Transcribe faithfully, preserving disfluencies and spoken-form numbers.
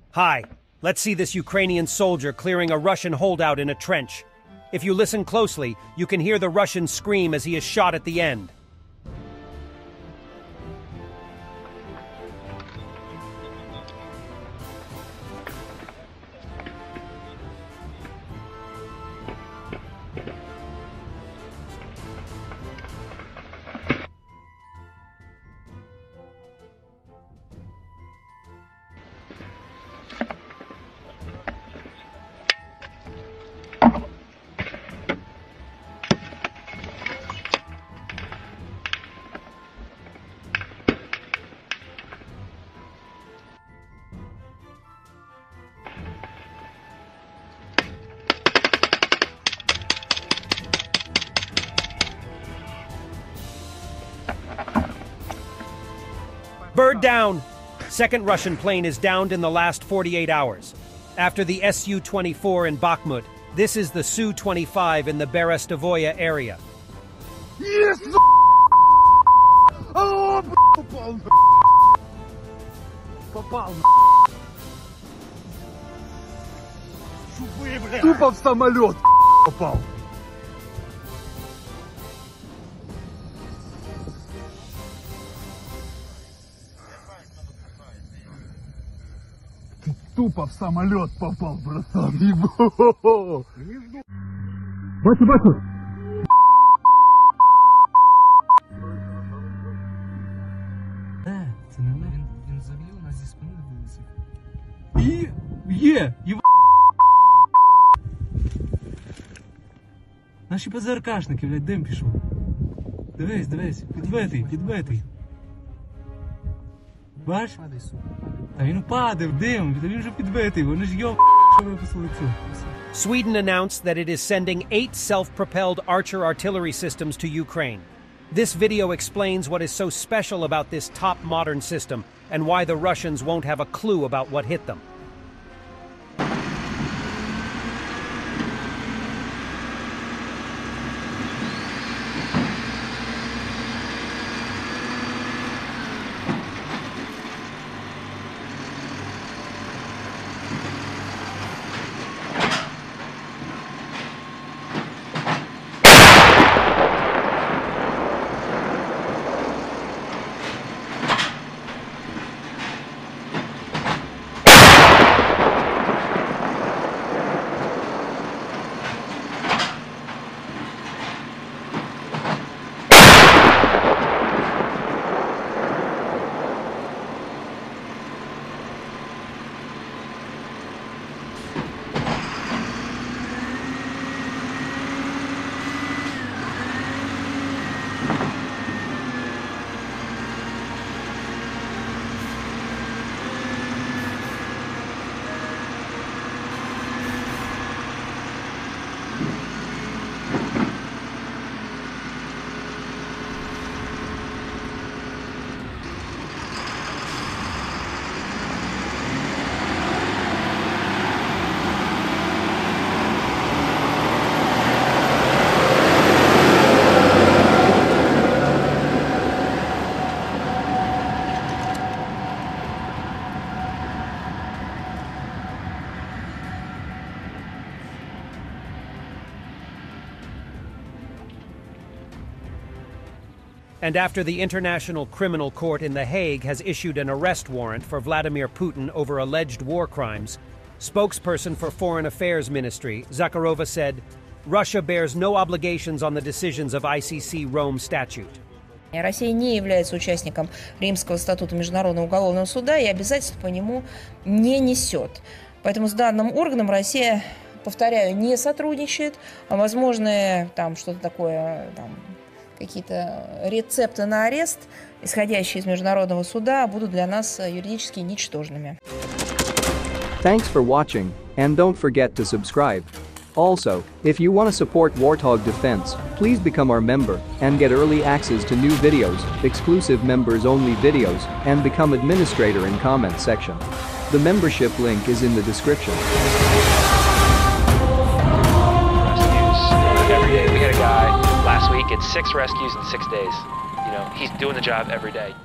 Hi, let's see this Ukrainian soldier clearing a Russian holdout in a trench. If you listen closely, you can hear the Russian scream as he is shot at the end. Bird down! Second Russian plane is downed in the last forty-eight hours. After the S U twenty-four in Bakhmut, this is the S U twenty-five in the Berestovoye area. Yes! Oh, попал! Попал! Тупо в самолет попал! Тупо в самолет попал, братан. Бачу, бачу. Е, це не він, він завів, у нас зі спини вилетів. І є! Єва... Наші ПЗРКшники, блядь, дим пішов. Дивись, дивись, підбитий, підбитий. Бач? Та він падав, дим, він вже підбитий, вони ж йоб, що випустили цю. Sweden announced that it is sending eight self-propelled Archer artillery systems to Ukraine. This video explains what is so special about this top modern system and why the Russians won't have a clue about what hit them. And after the International Criminal Court in The Hague has issued an arrest warrant for Vladimir Putin over alleged war crimes, spokesperson for Foreign Affairs Ministry, Zakharova said, Russia bears no obligations on the decisions of I C C Rome Statute. Россия не является участником Римского статута Международного уголовного суда и обязательств по нему не несет. Поэтому с данным органом Россия, повторяю, не сотрудничает, а возможно, там что-то такое, там, какие-то рецепты на арест, исходящие из Международного суда, будут для нас юридически ничтожными. Thanks for watching, and don't forget to subscribe. Also, if you want to support Warthog Defense, please become our member and get early access to new videos, exclusive members-only videos, and become administrator in comment section. The membership link is in the description. Every day. We had a guy last week, it's six rescues in six days. You know, he's doing the job every day.